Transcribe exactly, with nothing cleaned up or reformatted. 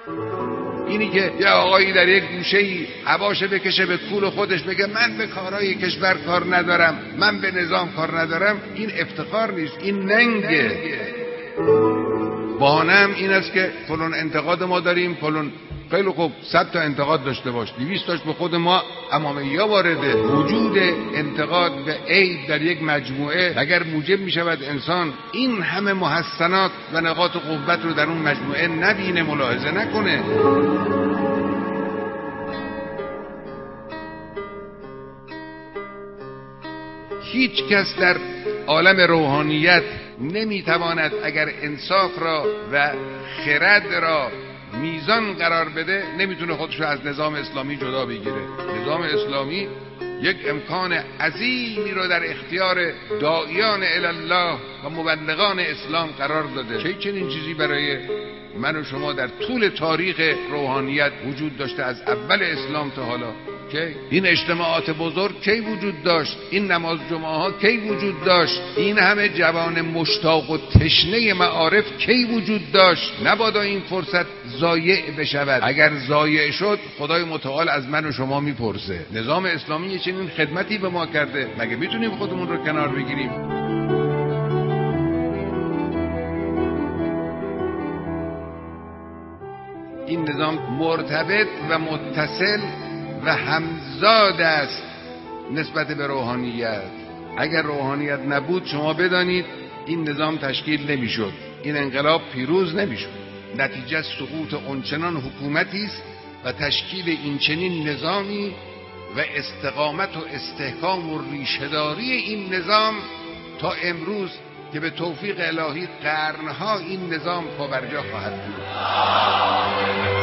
اینی که یه آقایی در یک گوشه‌ای هواشو بکشه به کول خودش بگه من به کارهای کشور کار ندارم، من به نظام کار ندارم، این افتخار نیست، این ننگه. بهانه‌ام این است که فلان انتقاد ما داریم، فلان. خیلی خوب، صد تا انتقاد داشته باش، دویست تاش به خود ما امامیه وارده. وجود انتقاد به عیب در یک مجموعه اگر موجب می شود انسان این همه محسنات و نقاط قوت رو در اون مجموعه نبینه، ملاحظه نکنه. هیچ کس در عالم روحانیت نمیتواند اگر انصاف را و خرد را میزان قرار بده، نمیتونه خودش رو از نظام اسلامی جدا بگیره. نظام اسلامی یک امکان عظیمی رو در اختیار داعیان الله و مبلغان اسلام قرار داده. چه چنین چیزی برای من و شما در طول تاریخ روحانیت وجود داشته، از اول اسلام تا حالا؟ کی این اجتماعات بزرگ کی وجود داشت؟ این نماز جمعه ها کی وجود داشت؟ این همه جوان مشتاق و تشنه معارف کی وجود داشت؟ نبادا این فرصت ضایع بشود. اگر ضایع شد خدای متعال از من و شما میپرسه. نظام اسلامی چنین خدمتی به ما کرده، مگه میتونیم خودمون رو کنار بگیریم؟ این نظام مرتبط و متصل و همزاد است نسبت به روحانیت. اگر روحانیت نبود شما بدانید این نظام تشکیل نمیشد، این انقلاب پیروز نمیشد. نتیجه سقوط اونچنان حکومتی است و تشکیل این چنین نظامی و استقامت و استحکام و ریشه‌داری این نظام تا امروز که به توفیق الهی قرنها این نظام پابرجا خواهد بود.